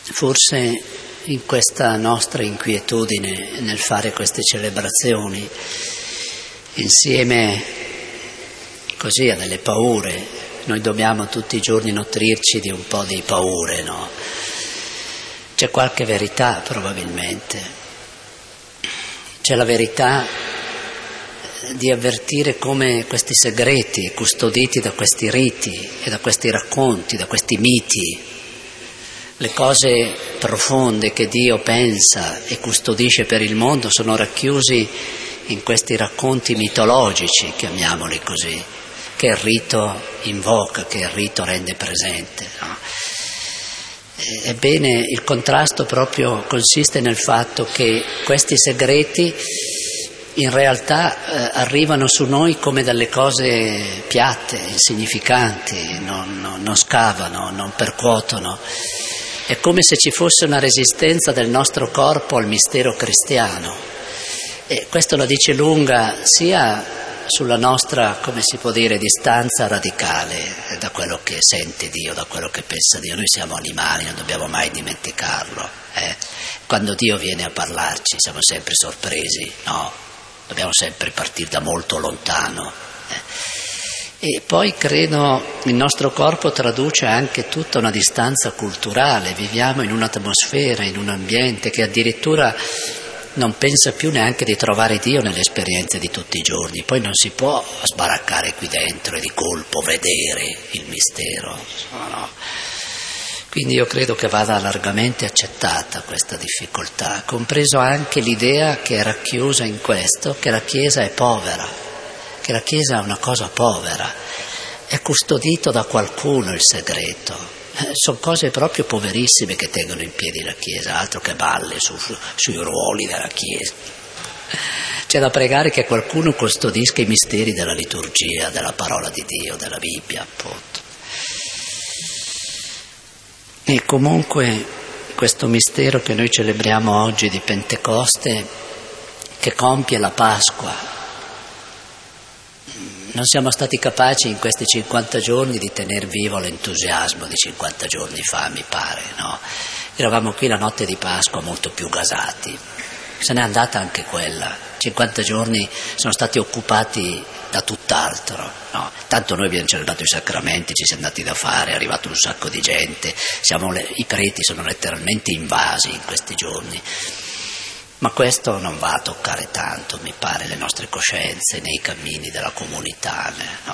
Forse in questa nostra inquietudine nel fare queste celebrazioni, insieme così a delle paure, noi dobbiamo tutti i giorni nutrirci di un po' di paure, no? C'è qualche verità probabilmente, c'è la verità di avvertire come questi segreti custoditi da questi riti e da questi racconti, da questi miti, le cose profonde che Dio pensa e custodisce per il mondo sono racchiusi in questi racconti mitologici, chiamiamoli così, che il rito invoca, che il rito rende presente, no? Ebbene, il contrasto proprio consiste nel fatto che questi segreti in realtà arrivano su noi come dalle cose piatte, insignificanti, non scavano, non percuotono. È come se ci fosse una resistenza del nostro corpo al mistero cristiano. E questo la dice lunga sia sulla nostra, come si può dire, distanza radicale da quello che sente Dio, da quello che pensa Dio. Noi siamo animali, non dobbiamo mai dimenticarlo. Quando Dio viene a parlarci siamo sempre sorpresi, no? Dobbiamo sempre partire da molto lontano. E poi credo il nostro corpo traduce anche tutta una distanza culturale, viviamo in un'atmosfera, in un ambiente che addirittura non pensa più neanche di trovare Dio nelle esperienze di tutti i giorni, poi non si può sbaraccare qui dentro e di colpo vedere il mistero, no. Quindi io credo che vada largamente accettata questa difficoltà, compreso anche l'idea che è racchiusa in questo, che la Chiesa è povera, che la Chiesa è una cosa povera, è custodito da qualcuno il segreto. Sono cose proprio poverissime che tengono in piedi la Chiesa, altro che balle sui ruoli della Chiesa. C'è da pregare che qualcuno custodisca i misteri della liturgia, della parola di Dio, della Bibbia, appunto. E comunque questo mistero che noi celebriamo oggi di Pentecoste, che compie la Pasqua, non siamo stati capaci in questi 50 giorni di tener vivo l'entusiasmo di 50 giorni fa, mi pare, no? Eravamo qui la notte di Pasqua molto più gasati, se n'è andata anche quella, 50 giorni sono stati occupati da tutt'altro, no? Tanto noi abbiamo celebrato i sacramenti, ci siamo dati da fare, è arrivato un sacco di gente, i preti sono letteralmente invasi in questi giorni. Ma questo non va a toccare tanto, mi pare, le nostre coscienze nei cammini della comunità, no?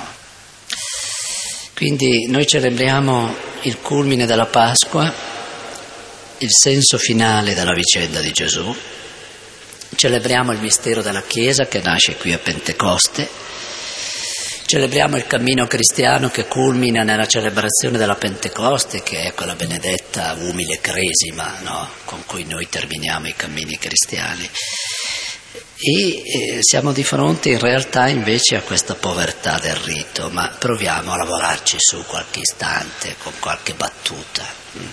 Quindi noi celebriamo il culmine della Pasqua, il senso finale della vicenda di Gesù, celebriamo il mistero della Chiesa che nasce qui a Pentecoste, celebriamo il cammino cristiano che culmina nella celebrazione della Pentecoste, che è quella benedetta umile cresima, no? Con cui noi terminiamo i cammini cristiani. E siamo di fronte in realtà invece a questa povertà del rito, ma proviamo a lavorarci su qualche istante, con qualche battuta.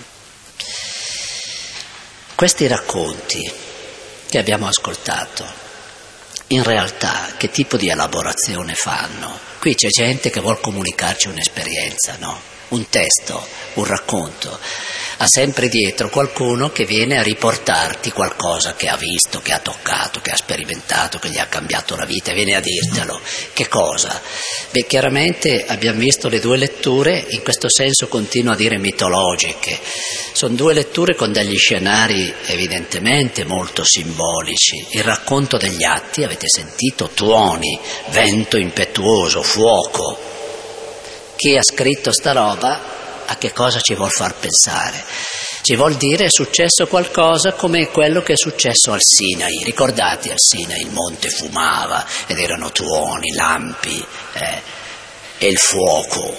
Questi racconti che abbiamo ascoltato, in realtà che tipo di elaborazione fanno? Qui c'è gente che vuol comunicarci un'esperienza, no? Un testo, un racconto. Ha sempre dietro qualcuno che viene a riportarti qualcosa che ha visto, che ha toccato, che ha sperimentato, che gli ha cambiato la vita e viene a dirtelo. Che cosa? Beh, chiaramente abbiamo visto le due letture, in questo senso continuo a dire mitologiche. Sono due letture con degli scenari evidentemente molto simbolici. Il racconto degli atti, avete sentito, tuoni, vento impetuoso, fuoco. Chi ha scritto sta roba a che cosa ci vuol far pensare? Ci vuol dire è successo qualcosa come quello che è successo al Sinai. Ricordate al Sinai il monte fumava ed erano tuoni, lampi e il fuoco.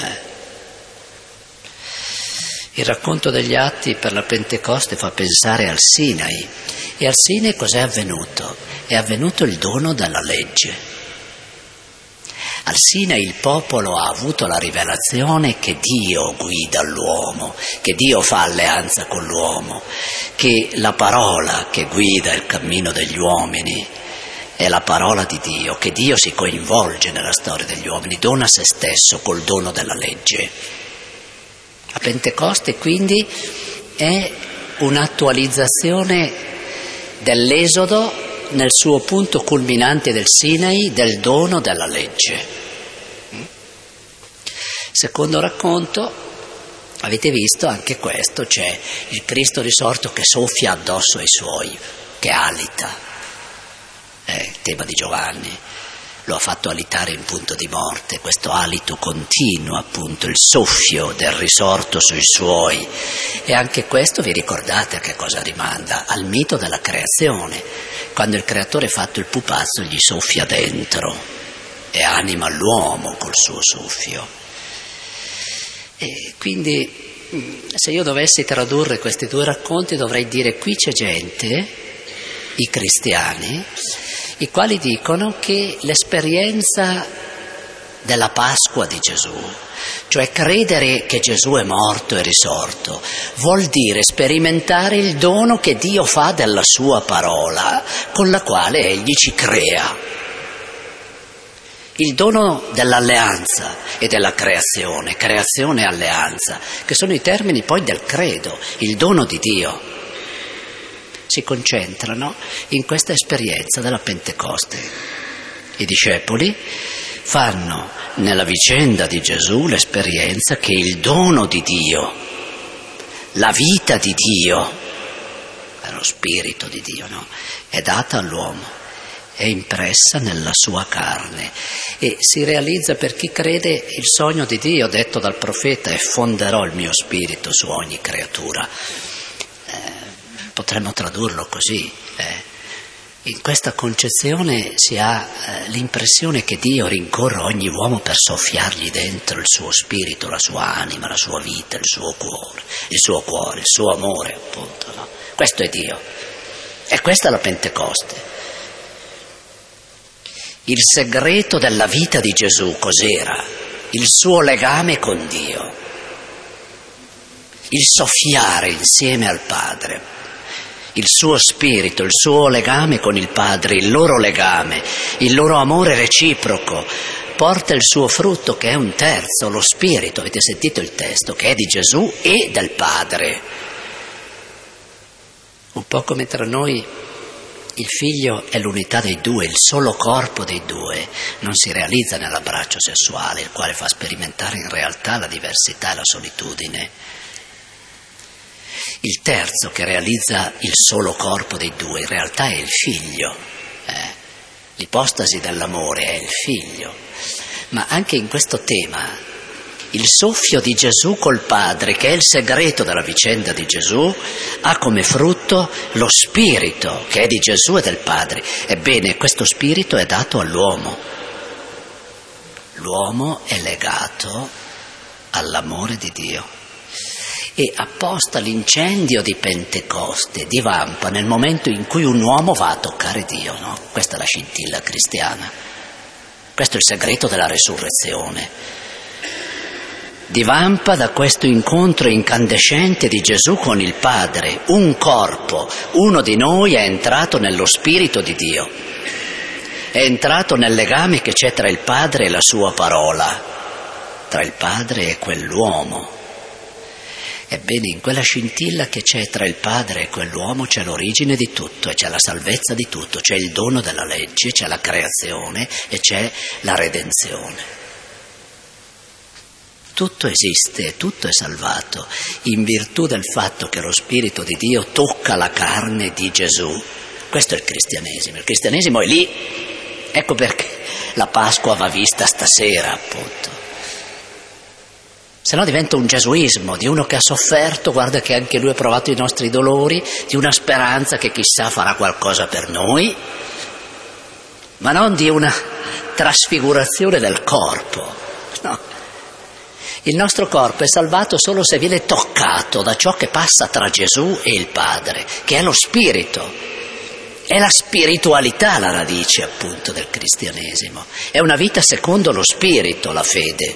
Il racconto degli atti per la Pentecoste fa pensare al Sinai. E al Sinai cos'è avvenuto? È avvenuto il dono della legge. Al Sinai il popolo ha avuto la rivelazione che Dio guida l'uomo, che Dio fa alleanza con l'uomo, che la parola che guida il cammino degli uomini è la parola di Dio, che Dio si coinvolge nella storia degli uomini, dona se stesso col dono della legge. La Pentecoste quindi è un'attualizzazione dell'Esodo nel suo punto culminante del Sinai, del dono della legge. Secondo racconto, avete visto anche questo, c'è il Cristo risorto che soffia addosso ai suoi, che alita, il tema di Giovanni, lo ha fatto alitare in punto di morte, questo alito continuo, appunto, il soffio del risorto sui suoi. E anche questo, vi ricordate a che cosa rimanda? Al mito della creazione, quando il creatore ha fatto il pupazzo gli soffia dentro e anima l'uomo col suo soffio. E quindi se io dovessi tradurre questi due racconti dovrei dire: qui c'è gente, i cristiani, i quali dicono che l'esperienza della Pasqua di Gesù, cioè credere che Gesù è morto e risorto, vuol dire sperimentare il dono che Dio fa della sua parola, con la quale Egli ci crea. Il dono dell'alleanza e della creazione e alleanza, che sono i termini poi del credo, il dono di Dio, si concentrano in questa esperienza della Pentecoste. I discepoli fanno nella vicenda di Gesù l'esperienza che il dono di Dio, la vita di Dio, lo spirito di Dio, no? È data all'uomo, è impressa nella sua carne e si realizza per chi crede il sogno di Dio detto dal profeta: e fonderò il mio spirito su ogni creatura. Potremmo tradurlo così. In questa concezione si ha l'impressione che Dio rincorra ogni uomo per soffiargli dentro il suo spirito, la sua anima, la sua vita, il suo cuore, il suo amore, appunto. No? Questo è Dio. E questa è la Pentecoste. Il segreto della vita di Gesù cos'era? Il suo legame con Dio, il soffiare insieme al Padre, il suo spirito, il suo legame con il Padre, il loro legame, il loro amore reciproco, porta il suo frutto che è un terzo, lo spirito, avete sentito il testo, che è di Gesù e del Padre. Un po' come tra noi il figlio è l'unità dei due, il solo corpo dei due, non si realizza nell'abbraccio sessuale, il quale fa sperimentare in realtà la diversità e la solitudine. Il terzo che realizza il solo corpo dei due in realtà è il figlio, l'ipostasi dell'amore è il figlio, ma anche in questo tema il soffio di Gesù col Padre, che è il segreto della vicenda di Gesù, ha come frutto lo spirito che è di Gesù e del Padre. Ebbene, questo spirito è dato all'uomo. L'uomo è legato all'amore di Dio. E apposta l'incendio di Pentecoste divampa nel momento in cui un uomo va a toccare Dio, no? Questa è la scintilla cristiana. Questo è il segreto della resurrezione. Divampa da questo incontro incandescente di Gesù con il Padre, un corpo, uno di noi è entrato nello Spirito di Dio, è entrato nel legame che c'è tra il Padre e la sua parola, tra il Padre e quell'uomo. Ebbene, in quella scintilla che c'è tra il Padre e quell'uomo c'è l'origine di tutto e c'è la salvezza di tutto, c'è il dono della legge, c'è la creazione e c'è la redenzione. Tutto esiste, tutto è salvato in virtù del fatto che lo Spirito di Dio tocca la carne di Gesù. Questo è il cristianesimo è lì. Ecco perché la Pasqua va vista stasera, appunto. Se no diventa un gesuismo di uno che ha sofferto, guarda che anche lui ha provato i nostri dolori, di una speranza che chissà farà qualcosa per noi, ma non di una trasfigurazione del corpo, no. Il nostro corpo è salvato solo se viene toccato da ciò che passa tra Gesù e il Padre, che è lo spirito. È la spiritualità la radice, appunto, del cristianesimo. È una vita secondo lo spirito, la fede.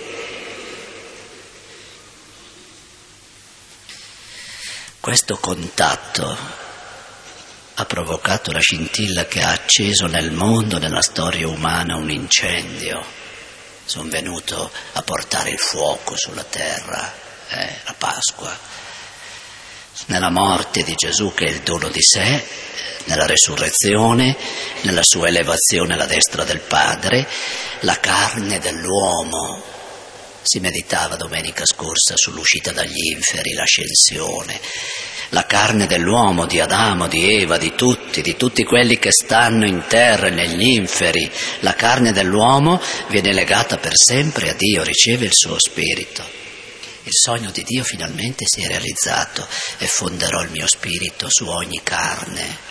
Questo contatto ha provocato la scintilla che ha acceso nel mondo, nella storia umana, un incendio. Sono venuto a portare il fuoco sulla terra, la Pasqua. nella morte di Gesù che è il dono di sé, nella resurrezione, nella sua elevazione alla destra del Padre, la carne dell'uomo. Si meditava domenica scorsa sull'uscita dagli inferi, l'ascensione. La carne dell'uomo, di Adamo, di Eva, di tutti quelli che stanno in terra e negli inferi, la carne dell'uomo viene legata per sempre a Dio, riceve il suo spirito. Il sogno di Dio finalmente si è realizzato e fonderò il mio spirito su ogni carne.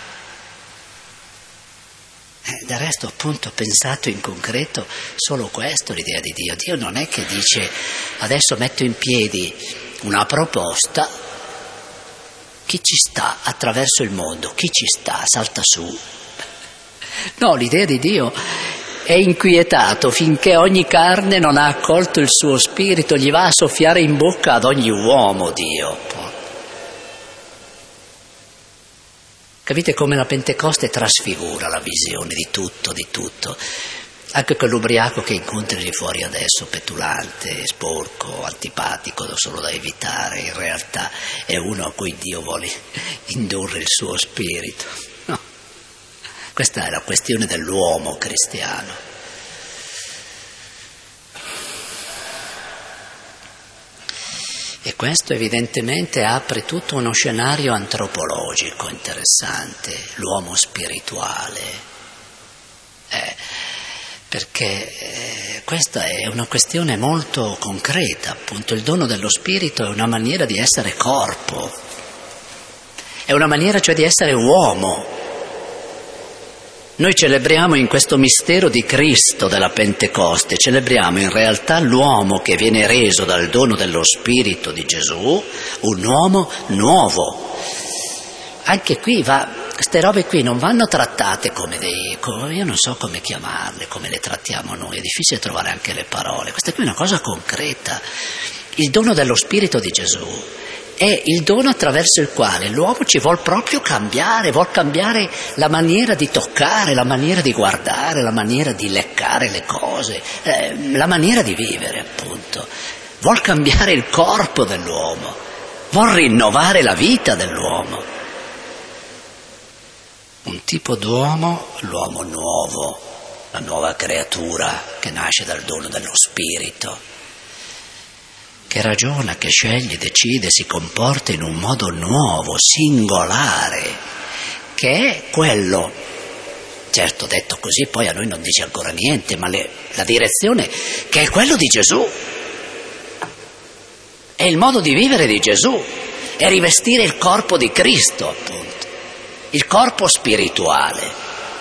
Del resto appunto ho pensato in concreto solo questo, l'idea di Dio. Dio non è che dice adesso metto in piedi una proposta, chi ci sta attraverso il mondo, chi ci sta, salta su. No, l'idea di Dio è inquietato finché ogni carne non ha accolto il suo spirito, gli va a soffiare in bocca ad ogni uomo Dio. Capite come la Pentecoste trasfigura la visione di tutto. Anche quell'ubriaco che incontri lì fuori adesso, petulante, sporco, antipatico, solo da evitare, in realtà è uno a cui Dio vuole indurre il suo spirito. No. Questa è la questione dell'uomo cristiano. E questo evidentemente apre tutto uno scenario antropologico interessante, l'uomo spirituale. Perché questa è una questione molto concreta, appunto il dono dello spirito è una maniera di essere corpo, è una maniera cioè di essere uomo. Noi celebriamo in questo mistero di Cristo della Pentecoste, celebriamo in realtà l'uomo che viene reso dal dono dello Spirito di Gesù, un uomo nuovo. Anche qui queste robe qui non vanno trattate come io non so come chiamarle, come le trattiamo noi, è difficile trovare anche le parole. Questa qui è una cosa concreta. Il dono dello Spirito di Gesù è il dono attraverso il quale l'uomo ci vuol proprio cambiare, vuol cambiare la maniera di toccare, la maniera di guardare, la maniera di leccare le cose, la maniera di vivere appunto. Vuol cambiare il corpo dell'uomo, vuol rinnovare la vita dell'uomo. Un tipo d'uomo, l'uomo nuovo, la nuova creatura che nasce dal dono dello Spirito, che ragiona, che sceglie, decide, si comporta in un modo nuovo, singolare, che è quello, certo detto così poi a noi non dice ancora niente, ma la direzione che è quello di Gesù, è il modo di vivere di Gesù, è rivestire il corpo di Cristo appunto, il corpo spirituale.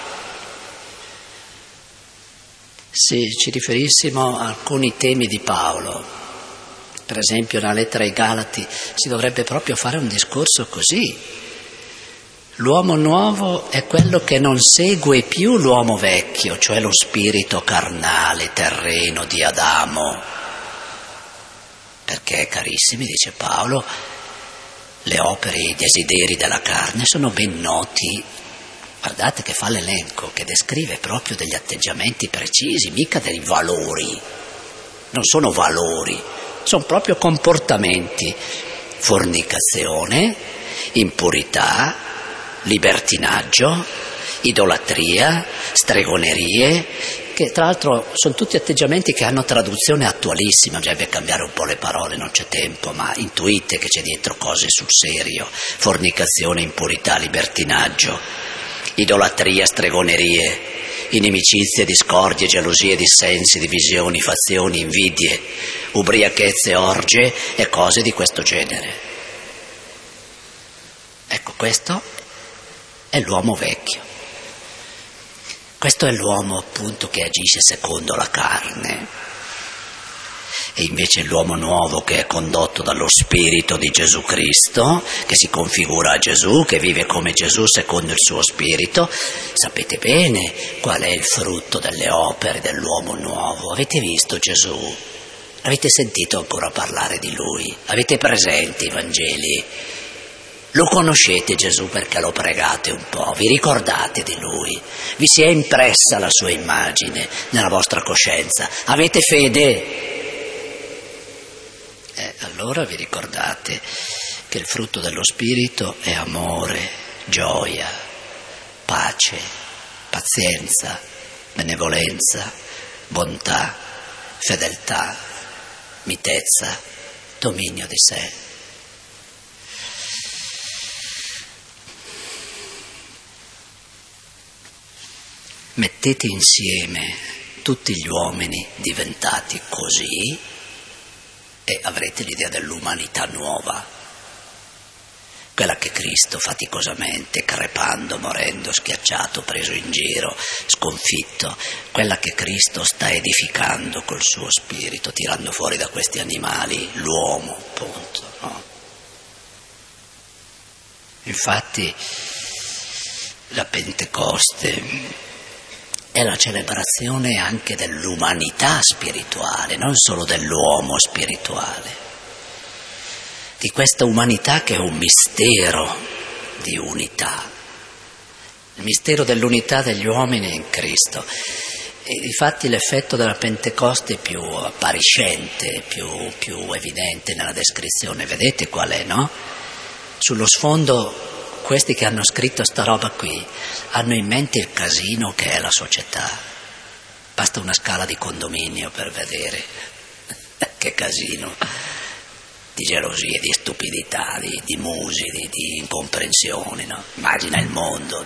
Se ci riferissimo a alcuni temi di Paolo, per esempio nella lettera ai Galati, si dovrebbe proprio fare un discorso così. L'uomo nuovo è quello che non segue più l'uomo vecchio, cioè lo spirito carnale, terreno di Adamo. Perché, carissimi, dice Paolo, le opere e i desideri della carne sono ben noti. Guardate che fa l'elenco, che descrive proprio degli atteggiamenti precisi, mica dei valori. Non sono valori, sono proprio comportamenti: fornicazione, impurità, libertinaggio, idolatria, stregonerie, che tra l'altro sono tutti atteggiamenti che hanno traduzione attualissima, bisognerebbe cambiare un po' le parole, non c'è tempo, ma intuite che c'è dietro cose sul serio: fornicazione, impurità, libertinaggio, idolatria, stregonerie, inimicizie, discordie, gelosie, dissensi, divisioni, fazioni, invidie, ubriachezze, orge e cose di questo genere. Ecco, questo è l'uomo vecchio. Questo è l'uomo appunto che agisce secondo la carne. E invece l'uomo nuovo che è condotto dallo Spirito di Gesù Cristo, che si configura a Gesù, che vive come Gesù secondo il suo Spirito, sapete bene qual è il frutto delle opere dell'uomo nuovo. Avete visto Gesù? Avete sentito ancora parlare di Lui? Avete presenti i Vangeli? Lo conoscete Gesù perché lo pregate un po', vi ricordate di Lui, vi si è impressa la sua immagine nella vostra coscienza, avete fede? Allora vi ricordate che il frutto dello Spirito è amore, gioia, pace, pazienza, benevolenza, bontà, fedeltà, mitezza, dominio di sé. Mettete insieme tutti gli uomini diventati così e avrete l'idea dell'umanità nuova, quella che Cristo faticosamente, crepando, morendo, schiacciato, preso in giro, sconfitto, quella che Cristo sta edificando col suo spirito, tirando fuori da questi animali l'uomo, appunto, no? Infatti la Pentecoste è la celebrazione anche dell'umanità spirituale, non solo dell'uomo spirituale, di questa umanità che è un mistero di unità, il mistero dell'unità degli uomini in Cristo. E infatti l'effetto della Pentecoste è più appariscente, più evidente nella descrizione. Vedete qual è, no? Sullo sfondo questi che hanno scritto sta roba qui hanno in mente il casino che è la società. Basta una scala di condominio per vedere che casino di gelosie, di stupidità, di musi, di incomprensioni, no? Immagina il mondo.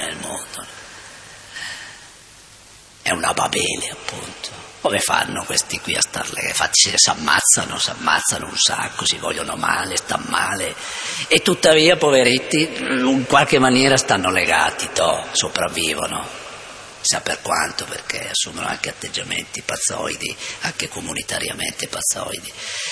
È una Babele, appunto. Come fanno questi qui a starle? Infatti si ammazzano un sacco, si vogliono male, stanno male, e tuttavia, poveretti, in qualche maniera stanno legati, sopravvivono. Sa per quanto, perché assumono anche atteggiamenti pazzoidi, anche comunitariamente pazzoidi.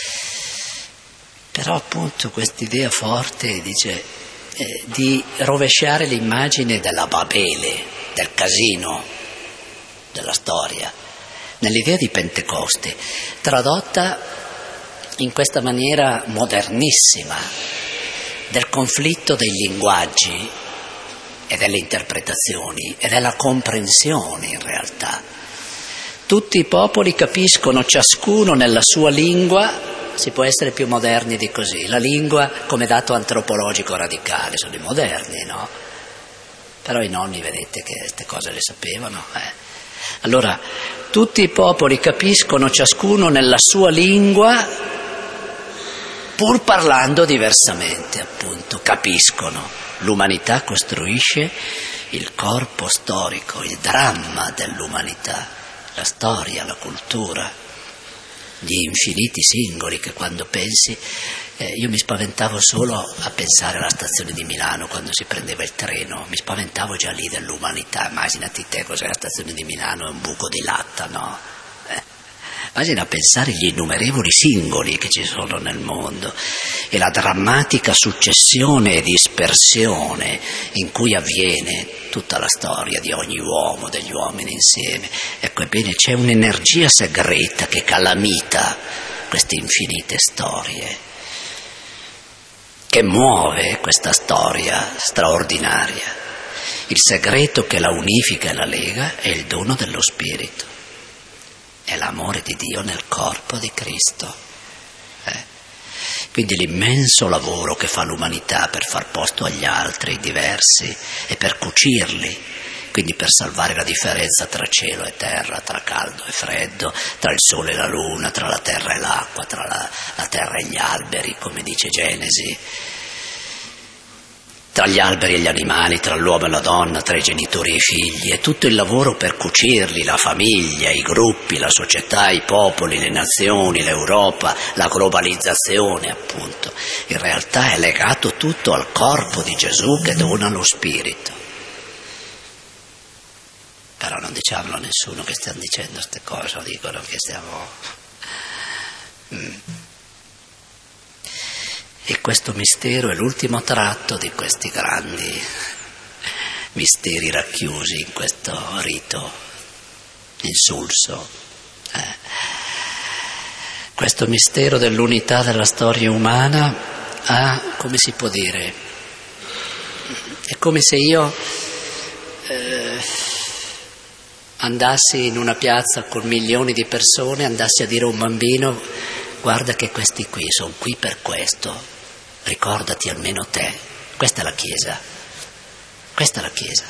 Però appunto quest'idea forte, dice, di rovesciare l'immagine della Babele, del casino della storia, nell'idea di Pentecoste, tradotta in questa maniera modernissima del conflitto dei linguaggi e delle interpretazioni e della comprensione in realtà. Tutti i popoli capiscono ciascuno nella sua lingua. Si può essere più moderni di così. La lingua come dato antropologico radicale, sono i moderni, no? Però i nonni, vedete che queste cose le sapevano. Allora, tutti i popoli capiscono ciascuno nella sua lingua, pur parlando diversamente, appunto, capiscono. L'umanità costruisce il corpo storico, il dramma dell'umanità, la storia, la cultura, gli infiniti singoli che quando pensi, io mi spaventavo solo a pensare alla stazione di Milano quando si prendeva il treno, mi spaventavo già lì dell'umanità. Immaginati te cos'è la stazione di Milano, è un buco di latta, no? Immagina pensare gli innumerevoli singoli che ci sono nel mondo e la drammatica successione e dispersione in cui avviene tutta la storia di ogni uomo, degli uomini insieme. Ecco, ebbene, c'è un'energia segreta che calamita queste infinite storie, che muove questa storia straordinaria. Il segreto che la unifica e la lega è il dono dello Spirito. È l'amore di Dio nel corpo di Cristo. Quindi l'immenso lavoro che fa l'umanità per far posto agli altri diversi e per cucirli, quindi per salvare la differenza tra cielo e terra, tra caldo e freddo, tra il sole e la luna, tra la terra e l'acqua, tra la terra e gli alberi, come dice Genesi, tra gli alberi e gli animali, tra l'uomo e la donna, tra i genitori e i figli, è tutto il lavoro per cucirli, la famiglia, i gruppi, la società, i popoli, le nazioni, l'Europa, la globalizzazione, appunto. In realtà è legato tutto al corpo di Gesù che dona lo Spirito. Però non diciamolo a nessuno che stiamo dicendo queste cose, dicono che stiamo... E questo mistero è l'ultimo tratto di questi grandi misteri racchiusi in questo rito insulso. Questo mistero dell'unità della storia umana ha, come si può dire, è come se io andassi in una piazza con milioni di persone, andassi a dire a un bambino: guarda che questi qui sono qui per questo, ricordati almeno te. Questa è la Chiesa. Questa è la Chiesa.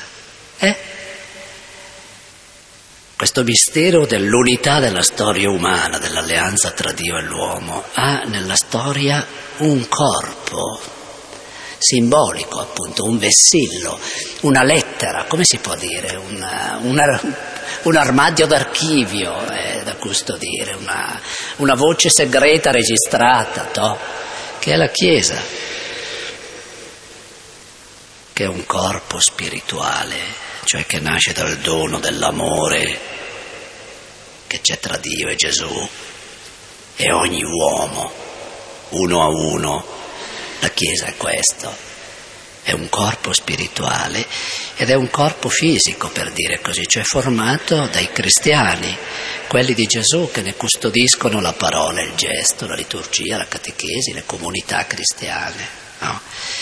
Questo mistero dell'unità della storia umana, dell'alleanza tra Dio e l'uomo, ha nella storia un corpo simbolico, appunto, un vessillo, una lettera, come si può dire, un armadio d'archivio da custodire, una voce segreta registrata, che è la Chiesa, che è un corpo spirituale, cioè che nasce dal dono dell'amore che c'è tra Dio e Gesù e ogni uomo, uno a uno. La Chiesa è questo, è un corpo spirituale ed è un corpo fisico, per dire così, cioè formato dai cristiani, quelli di Gesù che ne custodiscono la parola, il gesto, la liturgia, la catechesi, le comunità cristiane, no?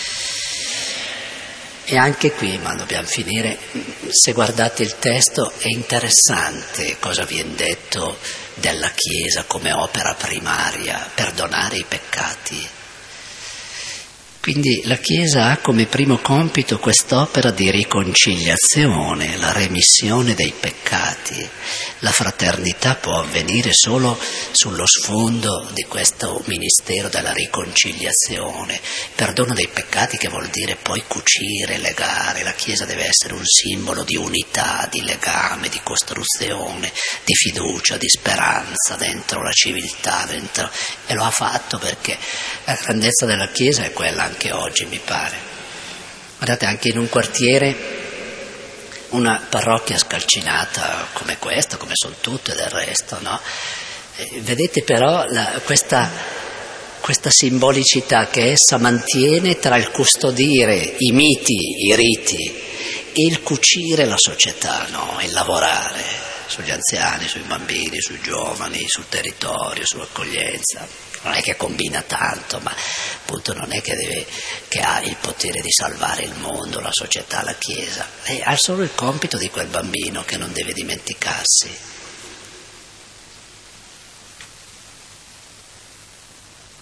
E anche qui, ma dobbiamo finire, se guardate il testo è interessante cosa viene detto della Chiesa come opera primaria, perdonare i peccati. Quindi la Chiesa ha come primo compito quest'opera di riconciliazione, la remissione dei peccati. La fraternità può avvenire solo sullo sfondo di questo ministero della riconciliazione. Perdono dei peccati che vuol dire poi cucire, legare. La Chiesa deve essere un simbolo di unità, di legame, di costruzione, di fiducia, di speranza dentro la civiltà, e lo ha fatto perché la grandezza della Chiesa è quella anche oggi, mi pare. Guardate, anche in un quartiere, una parrocchia scalcinata come questa, come sono tutte del resto, no? Vedete però questa simbolicità che essa mantiene tra il custodire i miti, i riti, e il cucire la società, no? Il lavorare sugli anziani, sui bambini, sui giovani, sul territorio, sull'accoglienza. Non è che combina tanto, ma appunto non è che ha il potere di salvare il mondo, la società, la Chiesa. Ha solo il compito di quel bambino che non deve dimenticarsi.